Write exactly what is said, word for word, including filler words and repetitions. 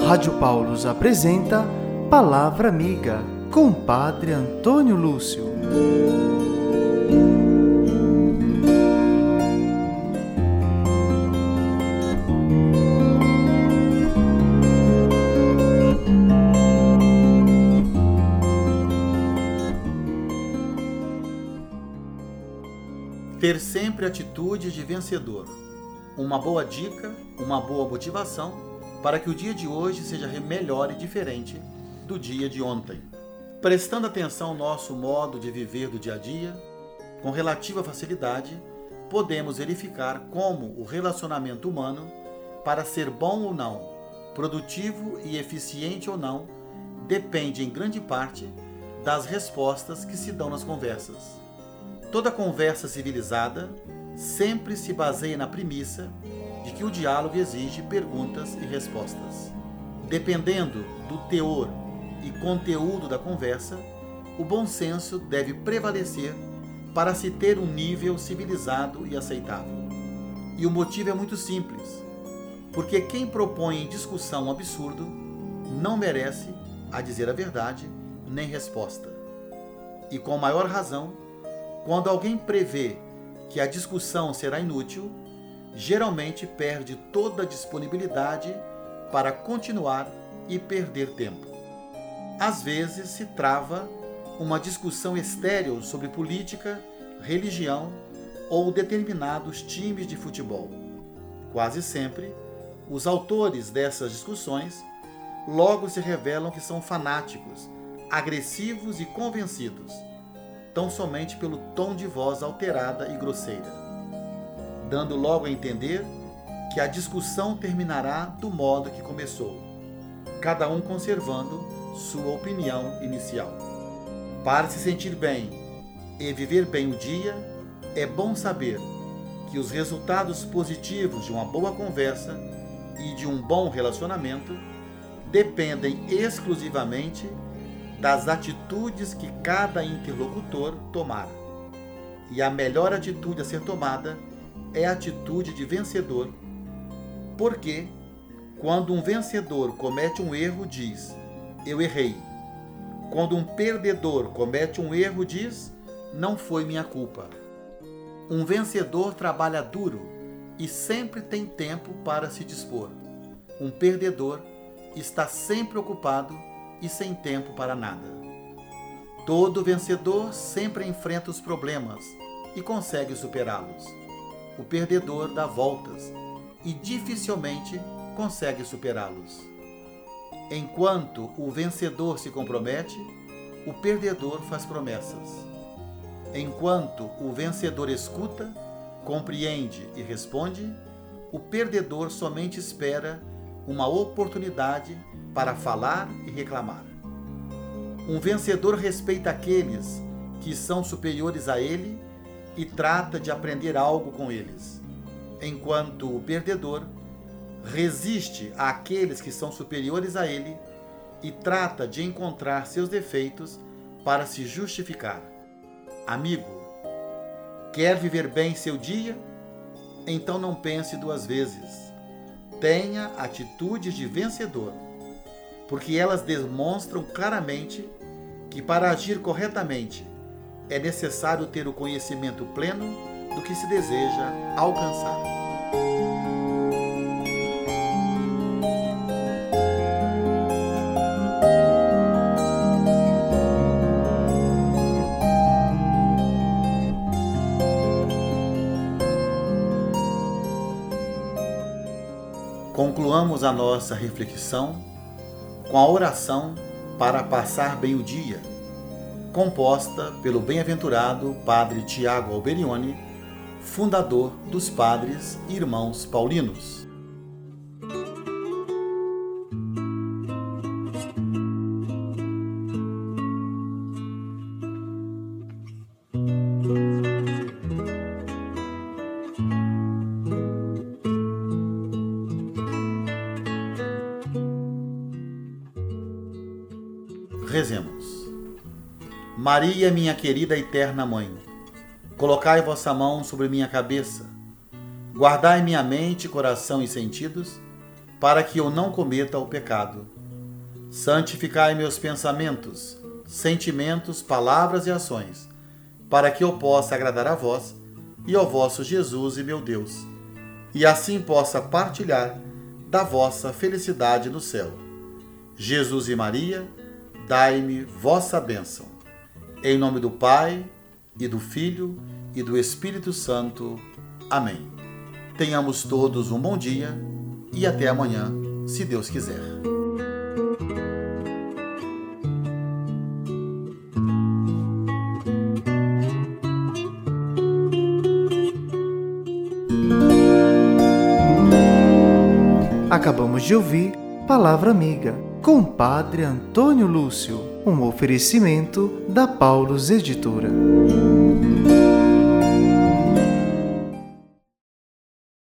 Rádio Paulus apresenta Palavra Amiga, com Padre Antônio Lúcio. Ter sempre atitude de vencedor. Uma boa dica, uma boa motivação para que o dia de hoje seja melhor e diferente do dia de ontem. Prestando atenção ao nosso modo de viver do dia a dia, com relativa facilidade, podemos verificar como o relacionamento humano, para ser bom ou não, produtivo e eficiente ou não, depende em grande parte das respostas que se dão nas conversas. Toda conversa civilizada sempre se baseia na premissa de que o diálogo exige perguntas e respostas. Dependendo do teor e conteúdo da conversa, o bom senso deve prevalecer para se ter um nível civilizado e aceitável. E o motivo é muito simples, porque quem propõe em discussão um absurdo não merece, a dizer a verdade, nem resposta. E com maior razão, quando alguém prevê que a discussão será inútil, geralmente perde toda a disponibilidade para continuar e perder tempo. Às vezes se trava uma discussão estéril sobre política, religião ou determinados times de futebol. Quase sempre, os autores dessas discussões logo se revelam que são fanáticos, agressivos e convencidos, tão somente pelo tom de voz alterada e grosseira, dando logo a entender que a discussão terminará do modo que começou, cada um conservando sua opinião inicial. Para se sentir bem e viver bem o dia, é bom saber que os resultados positivos de uma boa conversa e de um bom relacionamento dependem exclusivamente das atitudes que cada interlocutor tomar. E a melhor atitude a ser tomada é a atitude de vencedor, porque quando um vencedor comete um erro, diz: eu errei. Quando um perdedor comete um erro, diz: não foi minha culpa. Um vencedor trabalha duro e sempre tem tempo para se dispor. Um perdedor está sempre ocupado e sem tempo para nada. Todo vencedor sempre enfrenta os problemas e consegue superá-los. O perdedor dá voltas e dificilmente consegue superá-los. Enquanto o vencedor se compromete, o perdedor faz promessas. Enquanto o vencedor escuta, compreende e responde, o perdedor somente espera uma oportunidade para falar e reclamar. Um vencedor respeita aqueles que são superiores a ele e trata de aprender algo com eles, enquanto o perdedor resiste àqueles que são superiores a ele e trata de encontrar seus defeitos para se justificar. Amigo, quer viver bem seu dia? Então não pense duas vezes. Tenha atitudes de vencedor, porque elas demonstram claramente que para agir corretamente é necessário ter o conhecimento pleno do que se deseja alcançar. Concluamos a nossa reflexão com a oração para passar bem o dia, composta pelo bem-aventurado Padre Tiago Alberione, fundador dos Padres Irmãos Paulinos. Rezemos. Maria, minha querida e eterna Mãe, colocai vossa mão sobre minha cabeça, guardai minha mente, coração e sentidos, para que eu não cometa o pecado. Santificai meus pensamentos, sentimentos, palavras e ações, para que eu possa agradar a vós e ao vosso Jesus e meu Deus, e assim possa partilhar da vossa felicidade no céu. Jesus e Maria, dai-me vossa bênção. Em nome do Pai, e do Filho, e do Espírito Santo. Amém. Tenhamos todos um bom dia e até amanhã, se Deus quiser. Acabamos de ouvir Palavra Amiga, com o Padre Antônio Lúcio, um oferecimento da Paulus Editora.